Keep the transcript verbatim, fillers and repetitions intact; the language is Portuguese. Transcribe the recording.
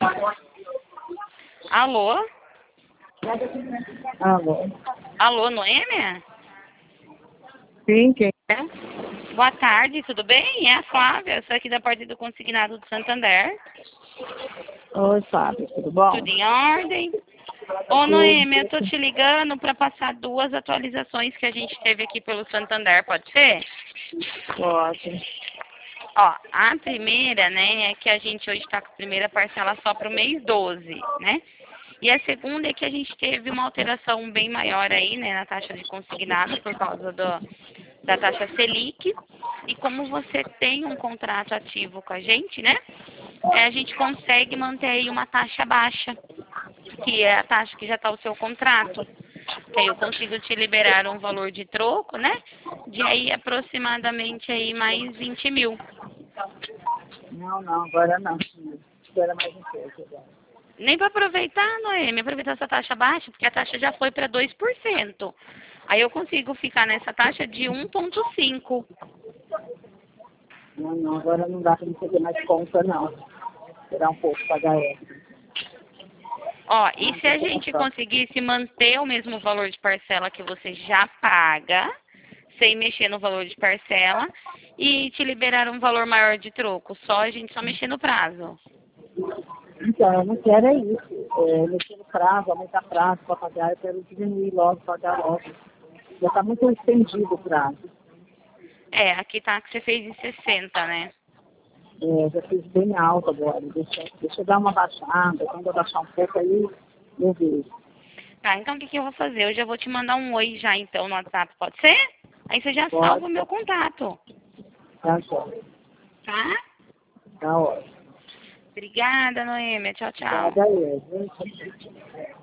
Alô? Alô? Alô, Noêmia? Sim, quem é? Boa tarde, tudo bem? É a Flávia, eu sou aqui da parte do Consignado do Santander. Oi, Fábio, tudo bom? Tudo em ordem? Ô, Noêmia, eu tô te ligando para passar duas atualizações que a gente teve aqui pelo Santander, pode ser? Pode. Ó, a primeira, né, é que a gente hoje está com a primeira parcela só para o mês doze, né? E a segunda é que a gente teve uma alteração bem maior aí, né, na taxa de consignado por causa do, da taxa Selic. E como você tem um contrato ativo com a gente, né, é, a gente consegue manter aí uma taxa baixa, que é a taxa que já está o seu contrato. Que aí eu consigo te liberar um valor de troco, né, de aí aproximadamente aí mais vinte mil. Não, não, agora não. Espera mais um pouco agora. Nem para aproveitar, Noemi, aproveitar essa taxa baixa, porque a taxa já foi para dois por cento. Aí eu consigo ficar nessa taxa de um vírgula cinco. Não, não, agora não dá para me fazer mais conta, não. Esperar um pouco pagar essa. Ó, e se a gente conseguisse manter o mesmo valor de parcela que você já paga, sem mexer no valor de parcela, e te liberar um valor maior de troco, só a gente só mexer no prazo. Então, eu não quero é isso. É, mexer no prazo, aumentar prazo para pagar, eu quero diminuir logo, pagar logo. Já está muito estendido o prazo. É, aqui tá que você fez em sessenta, né? É, já fiz bem alto agora. Deixa, deixa eu dar uma baixada. Quando eu baixar um pouco aí, eu vejo. Tá, então o que, que eu vou fazer? Eu já vou te mandar um oi já então no WhatsApp, pode ser? Aí você já Pode. salva o meu contato, Tá jóia. tá? Tá ótimo. Obrigada, Noêmia. Tchau, tchau. Obrigada aí, gente.